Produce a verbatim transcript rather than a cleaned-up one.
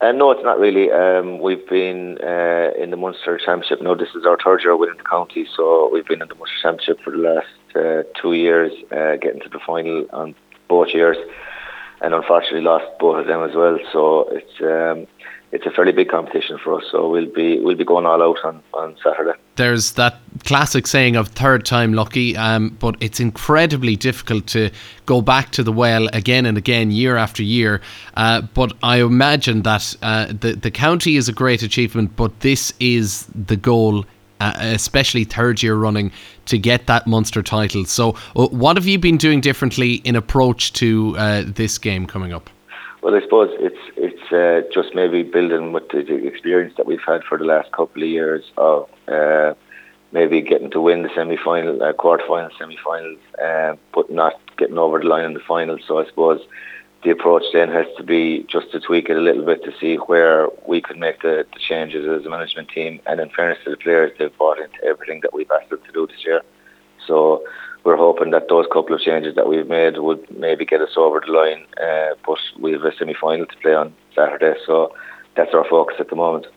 Uh, no, it's not really. Um, we've been uh, in the Munster Championship. No, this is our third year winning the county, so we've been in the Munster Championship for the last uh, two years, uh, getting to the final on both years, and unfortunately lost both of them as well. So it's um, it's a fairly big competition for us. So we'll be we'll be going all out on, on Saturday. There's that classic saying of third time lucky, um, but it's incredibly difficult to go back to the well again and again, year after year. Uh, but I imagine that uh, the, the county is a great achievement, but this is the goal, uh, especially third year running, to get that Munster title. So uh, what have you been doing differently in approach to uh, this game coming up? Well, I suppose it's it's uh, just maybe building with the, the experience that we've had for the last couple of years of uh, maybe getting to win the semi-final, uh, quarter-final, semi-finals, uh, but not getting over the line in the final. So I suppose the approach then has to be just to tweak it a little bit to see where we could make the, the changes as a management team. And in fairness to the players, they've bought into everything that we've asked them to do this year. So we're hoping that those couple of changes that we've made would maybe get us over the line. Uh, but we have a semi-final to play on Saturday, so that's our focus at the moment.